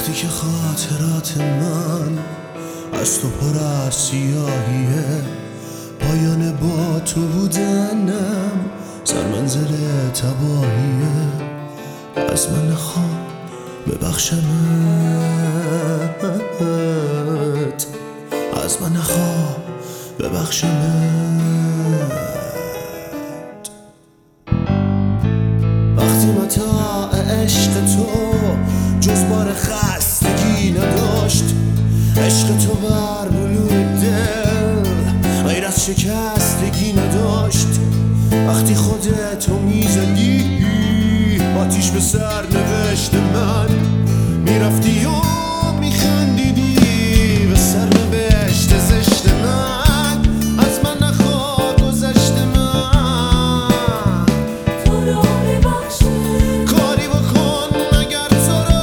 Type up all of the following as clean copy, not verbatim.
وقتی که خاطرات من از تو پر از سیاهیه، پایان با تو بودنم سرمنزل تباهیه. از من نخوا ببخشمت، از من نخوا ببخشمت. وقتی متاع عشق تو جز بار خستگی نداشت، عشق تو بر بلور دل غیر از شکستگی نداشت. وقتی خودتو میزدی آتیش به سر نوشت من، میرفتی و میخندیدی به سر نوشت زشت من. از من نخوا گذشت من، تو رو ببخشه، کاری بکن مگر تو رو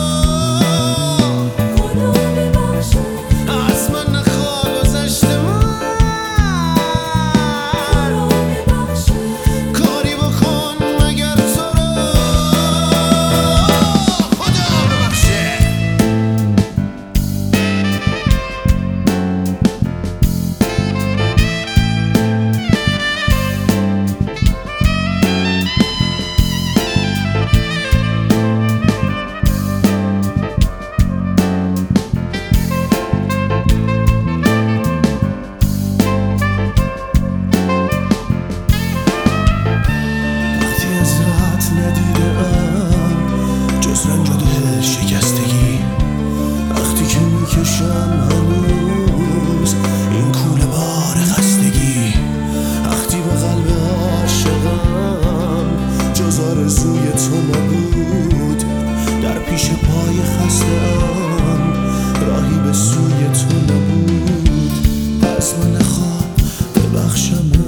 خدا ببخشه، از من نخوا گذشت من. تو رو ببخشه، کاری بکن مگر تو رو خدا ببخشه. وقتی ازت ندیدم جز رنج و دل شکستگی، وقتی که میکشم هنوز این کوله بار خستگی، وقتی به قلب عاشقم جز آرزوی تو نبود، در پیش پای خسته‌ام راهی به سوی تو نبود. از من نخوا ببخشمت،